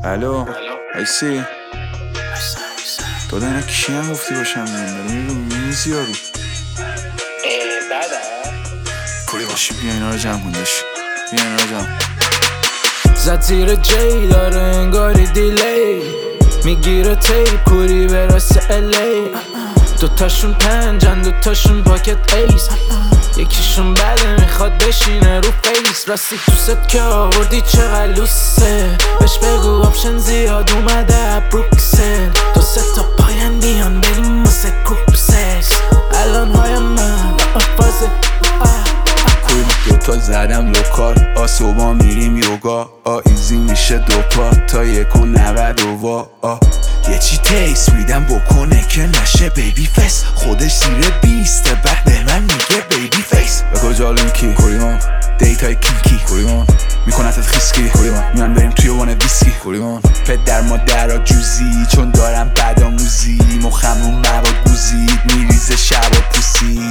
الو ایسی تو دارم کی هم گفتی باشم داری رو میزی یارو بعد پوری باشی بیا اینا رو جمع کندش بیا اینا رو جمع زد زیر جی داره انگاری دیلی میگیره تیپ کوری برسه الی دوتاشون پنجن دوتاشون پاکت ایس یکیشون بده میخواد بشینه رو فیس راستی تو ست که آوردی چقدر لوسه بهش بگو آپشن زیاد اومده بروکسل دو سه تا پاین بیان بریم واسه گروپ سکس الان های من فازه کوی دوتا زدم لوکال آسوبا میریم یوگا ایزی میشه دوپا تا 1.90 وا یه چی تیس میدم بکنه که نشه بیبی فیس خودش زیر 20 بعد به من میگه بیبی فیس به کجا لینکی کوریمان دیتای کینکی کوریمان میکنتت خیسکی کوریمان میان بریم توی وان ویسکی کوریمان پدر مادرها جوزی چون دارم بد آموزی مخمون مواد بوزید میریزه شب و پوسی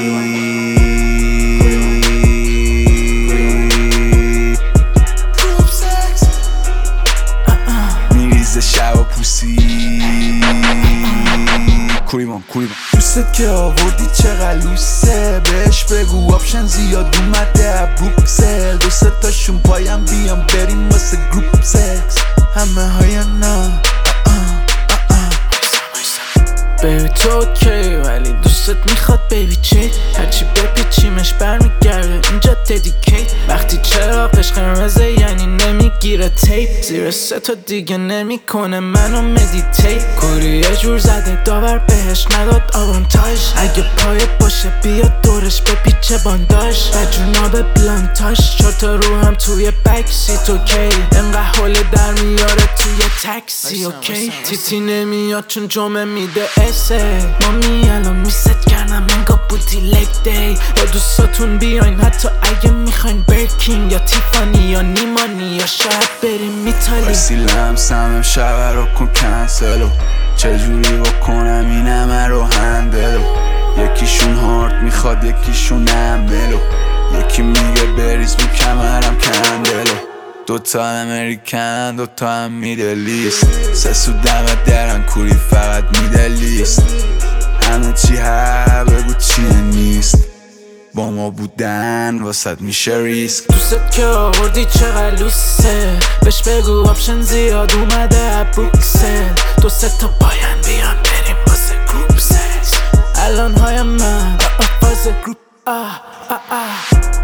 شب و پوسی کوریمان دوستت که آوردی چقدر لوسه بهش بگو آپشن زیاد اومده بروکسل دو سه تاشون پایم بیام بریم واسه گروپ سکس همه های نه بیبی تو اوکی ولی دوستت میخواد بیبی چی هرچی بپیچیمش برمیگرده اینجا ددیکیت وقتی چراغش قرمزه یعنی نمیگیره تیپ زیر سه تا دیگه نمیکنه منو مدیتیت کوری یه جور زده داور بهش نداد آوانتاژ اگه پای باشه بیا دورش بپیچه بانداژ و جناب بلانتاش 4 تا رو هم توی بک سیت اوکی انقدر حوله در میاره توی تاکسی اوکی تیتی نمیاد چون جمعه میده مامی الان میست کردم انگا بودی لگ دی با دوستاتون بیاین حتی اگه میخواین برکین یا تیفانی یا نیمانی یا شاید بریم میتالی وسیلم سمم شب رو کن کنسلو چجوری بکنم این همه رو هندلو یکیشون هارد میخواد یکیشون املو یکی میگه بریز رو کمرم کندلو دوتا امریکن دوتا هم میدلیست سه سو دمت درن کوری فقط میدلیست همه چی بگو چیه نیست با ما بودن واسد میشه ریسک دوست که آوردی چقدر لوسه بهش بگو آپشن زیاد اومده بروکسل دو سه تا پاین بیان بریم واسه گروپ سکس الان های من فاز گروپ